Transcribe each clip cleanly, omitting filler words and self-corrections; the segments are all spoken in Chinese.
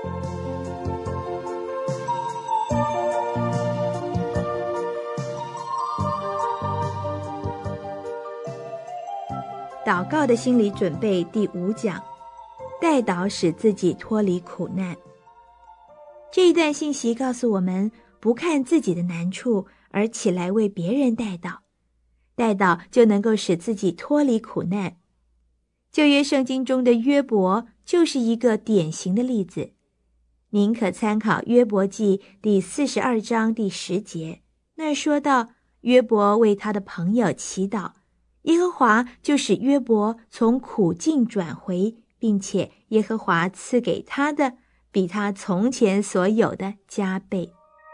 祷告的心理准备第5讲，代祷使自己脱离苦难。这一段信息告诉我们，不看自己的难处，而起来为别人代祷，代祷就能够使自己脱离苦难。旧约圣经中的约伯就是一个典型的例子，您可参考约伯记第42章第10节，那儿说到约伯为他的朋友祈祷，耶和华就使约伯从苦境转回，并且耶和华赐给他的比他从前所有的加倍。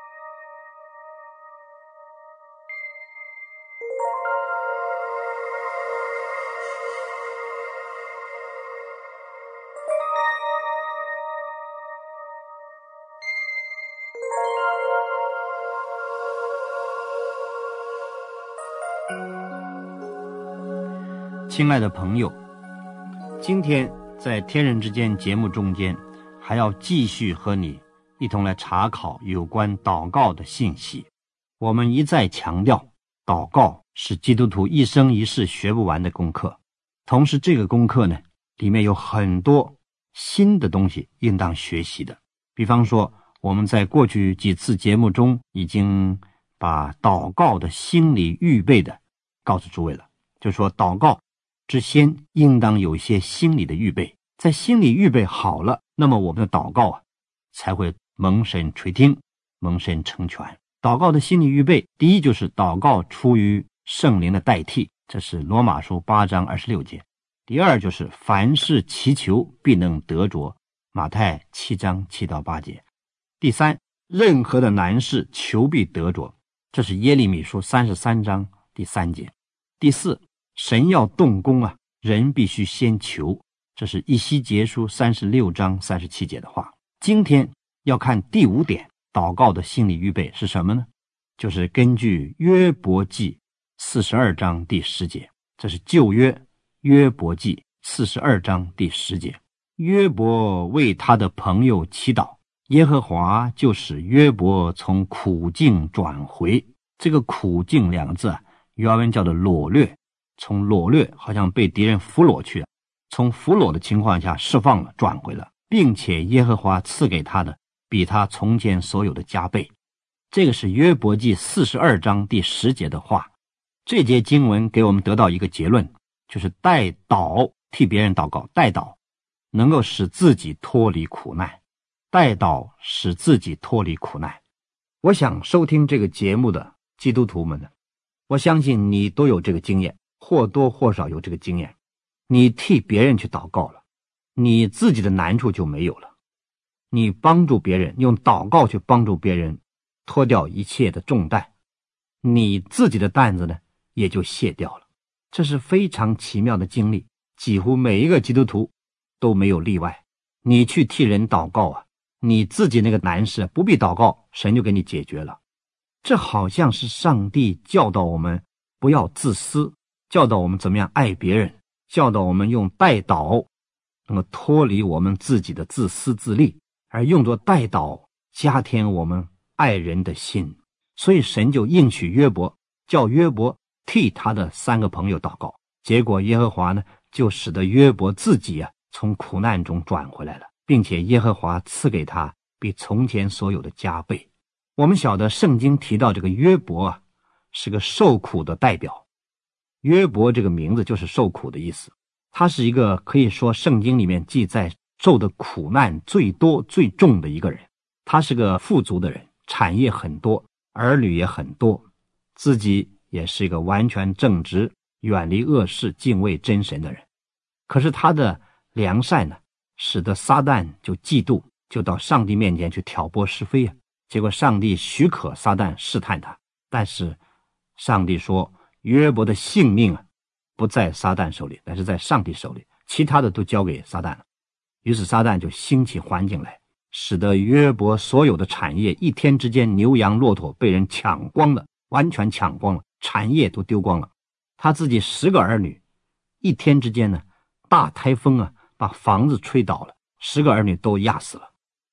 亲爱的朋友，今天在天人之间节目中间，还要继续和你一同来查考有关祷告的信息。我们一再强调，祷告是基督徒一生一世学不完的功课。同时这个功课呢，里面有很多新的东西应当学习的。比方说，我们在过去几次节目中已经把祷告的心理预备的告诉诸位了，就是说祷告之先应当有一些心理的预备，在心理预备好了，那么我们的祷告才会蒙神垂听，蒙神成全。祷告的心理预备，第一就是祷告出于圣灵的代替，这是罗马书8章26节。第二就是凡事祈求必能得着，马太7章7到8节。第三，任何的难事求必得着，这是耶利米书33章第3节。第四，神要动工人必须先求，这是以西结书36章37节的话。今天要看第5点，祷告的心理预备是什么呢？就是根据约伯记42章第10节，这是旧约约伯记42章第10节。约伯为他的朋友祈祷，耶和华就使约伯从苦境转回。这个苦境2个字原文叫做裸掠，从裸掠好像被敌人俘虏去了，从俘虏的情况下释放了，转回了，并且耶和华赐给他的比他从前所有的加倍。这个是约伯记42章第10节的话。这节经文给我们得到一个结论，就是代祷，替别人祷告，代祷能够使自己脱离苦难，代祷使自己脱离苦难。我想收听这个节目的基督徒们呢，我相信你都有这个经验，或多或少有这个经验。你替别人去祷告了，你自己的难处就没有了。你帮助别人，用祷告去帮助别人脱掉一切的重担，你自己的担子呢也就卸掉了。这是非常奇妙的经历，几乎每一个基督徒都没有例外。你去替人祷告你自己那个难事不必祷告，神就给你解决了。这好像是上帝教导我们不要自私，教导我们怎么样爱别人，教导我们用代祷能够脱离我们自己的自私自利，而用作代祷加添我们爱人的心。所以神就应许约伯，叫约伯替他的3个朋友祷告，结果耶和华呢就使得约伯自己从苦难中转回来了，并且耶和华赐给他比从前所有的加倍。我们晓得圣经提到这个约伯是个受苦的代表，约伯这个名字就是受苦的意思。他是一个可以说圣经里面记载受的苦难最多最重的一个人。他是个富足的人，产业很多，儿女也很多，自己也是一个完全正直，远离恶事，敬畏真神的人。可是他的良善呢，使得撒旦就嫉妒，就到上帝面前去挑拨是非结果上帝许可撒旦试探他，但是上帝说约伯的性命不在撒旦手里，但是在上帝手里，其他的都交给撒旦了。于是撒旦就兴起环境来，使得约伯所有的产业一天之间牛羊骆驼被人抢光了，完全抢光了，产业都丢光了。他自己10个儿女一天之间呢，大台风把房子吹倒了，10个儿女都压死了。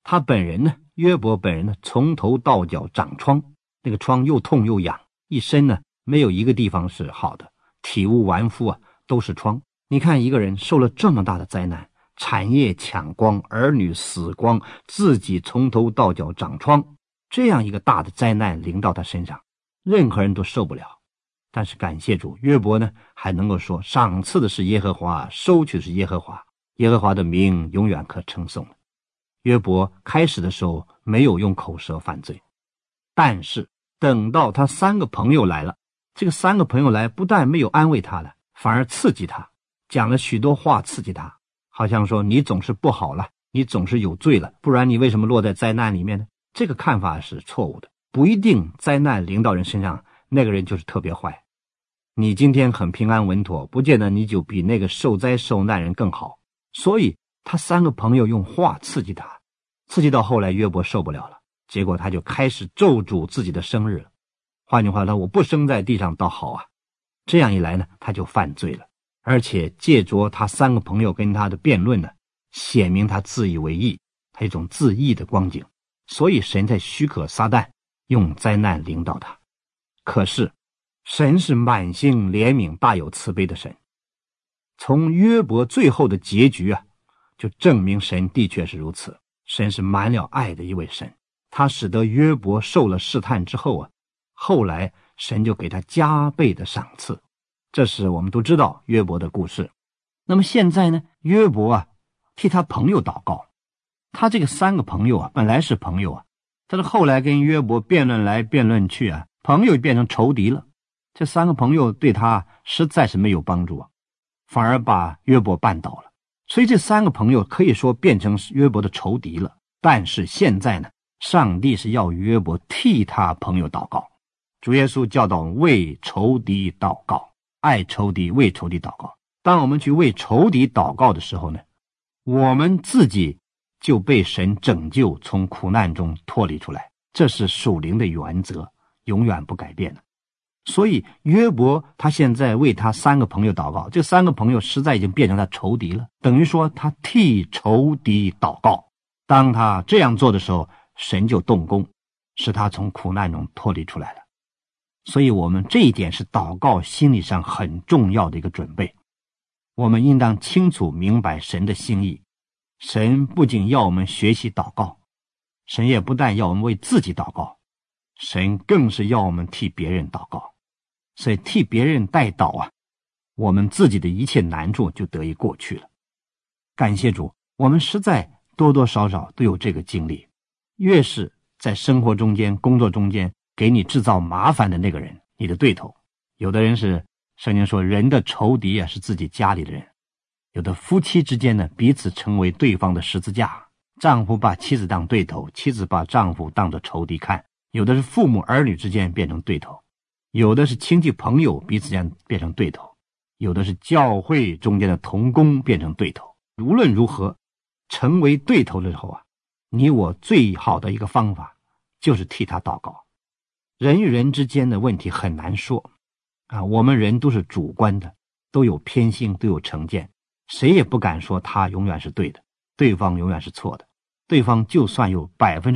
他本人呢，约伯本人呢，从头到脚长疮，那个疮又痛又痒，一身呢没有一个地方是好的，体无完肤啊，都是疮。你看一个人受了这么大的灾难，产业抢光，儿女死光，自己从头到脚长疮，这样一个大的灾难临到他身上，任何人都受不了。但是感谢主，约伯呢还能够说，赏赐的是耶和华，收取的是耶和华，耶和华的名永远可称颂。约伯开始的时候没有用口舌犯罪，但是等到他3个朋友来了，这个3个朋友来不但没有安慰他了，反而刺激他，讲了许多话刺激他，好像说你总是不好了，你总是有罪了，不然你为什么落在灾难里面呢？这个看法是错误的，不一定灾难临到人身上那个人就是特别坏。你今天很平安稳妥，不见得你就比那个受灾受难人更好。所以他3个朋友用话刺激他，刺激到后来约伯受不了了，结果他就开始咒诅自己的生日了。换句话说，我不生在地上倒好啊。这样一来呢，他就犯罪了，而且借着他3个朋友跟他的辩论呢，显明他自以为义，他一种自义的光景。所以神才许可撒旦用灾难领导他。可是神是满心怜悯大有慈悲的神，从约伯最后的结局啊，就证明神的确是如此。神是满了爱的一位神，他使得约伯受了试探之后啊，后来神就给他加倍的赏赐。这是我们都知道约伯的故事。那么现在呢，约伯啊替他朋友祷告。他这个3个朋友啊，本来是朋友啊，但是后来跟约伯辩论来辩论去啊，朋友变成仇敌了。这3个朋友对他实在是没有帮助啊，反而把约伯绊倒了。所以这3个朋友可以说变成约伯的仇敌了。但是现在呢，上帝是要约伯替他朋友祷告。主耶稣教导为仇敌祷告，爱仇敌，为仇敌祷告。当我们去为仇敌祷告的时候呢，我们自己就被神拯救，从苦难中脱离出来。这是属灵的原则，永远不改变的。所以约伯他现在为他3个朋友祷告，这3个朋友实在已经变成他仇敌了，等于说他替仇敌祷告。当他这样做的时候，神就动工，使他从苦难中脱离出来了。所以我们这一点是祷告心理上很重要的一个准备。我们应当清楚明白神的心意。神不仅要我们学习祷告，神也不但要我们为自己祷告，神更是要我们替别人祷告。所以替别人代祷啊，我们自己的一切难处就得以过去了。感谢主，我们实在多多少少都有这个经历。越是在生活中间工作中间给你制造麻烦的那个人，你的对头，有的人是圣经说人的仇敌啊是自己家里的人，有的夫妻之间呢彼此成为对方的十字架，丈夫把妻子当对头，妻子把丈夫当作仇敌看，有的是父母儿女之间变成对头，有的是亲戚朋友彼此间变成对头，有的是教会中间的同工变成对头。无论如何成为对头的时候啊，你我最好的一个方法就是替他祷告。人与人之间的问题很难说啊，我们人都是主观的，都有偏心，都有成见，谁也不敢说他永远是对的，对方永远是错的。对方就算有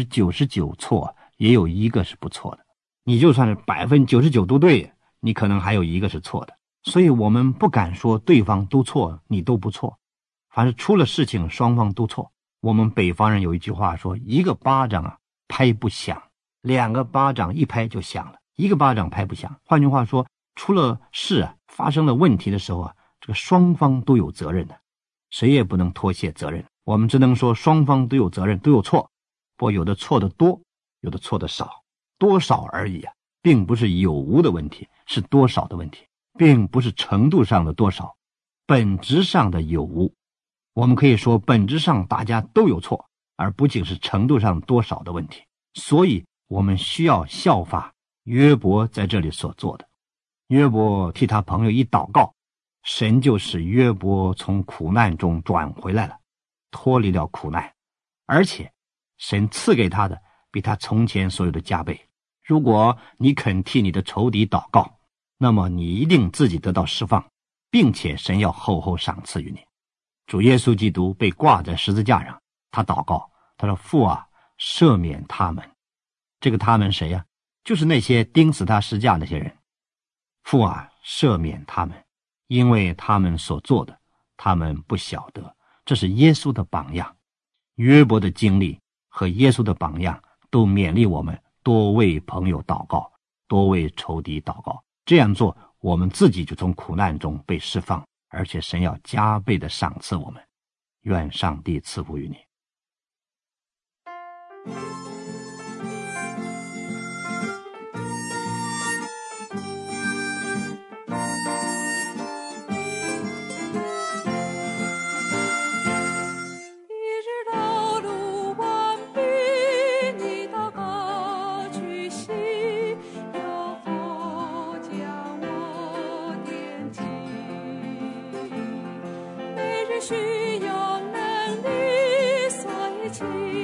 99% 错，也有一个是不错的。你就算是 99% 都对，你可能还有一个是错的。所以我们不敢说对方都错，你都不错。凡是出了事情，双方都错。我们北方人有一句话说，一个巴掌啊拍不响，2个巴掌一拍就响了，一个巴掌拍不响。换句话说，出了事啊，发生了问题的时候啊，这个双方都有责任的，谁也不能脱卸责任。我们只能说双方都有责任，都有错，不过有的错的多，有的错的少，多少而已啊，并不是有无的问题，是多少的问题，并不是程度上的多少，本质上的有无。我们可以说本质上大家都有错，而不仅是程度上多少的问题。所以我们需要效法约伯在这里所做的。约伯替他朋友一祷告，神就使约伯从苦难中转回来了，脱离了苦难，而且神赐给他的比他从前所有的加倍。如果你肯替你的仇敌祷告，那么你一定自己得到释放，并且神要厚厚赏赐于你。主耶稣基督被挂在十字架上，他祷告， 他说：“父啊，赦免他们。”这个他们谁呀？就是那些钉死他十架那些人。父啊，赦免他们，因为他们所做的，他们不晓得。这是耶稣的榜样。约伯的经历和耶稣的榜样都勉励我们多为朋友祷告，多为仇敌祷告。这样做，我们自己就从苦难中被释放，而且神要加倍的赏赐我们。愿上帝赐福于你。 需要能力所以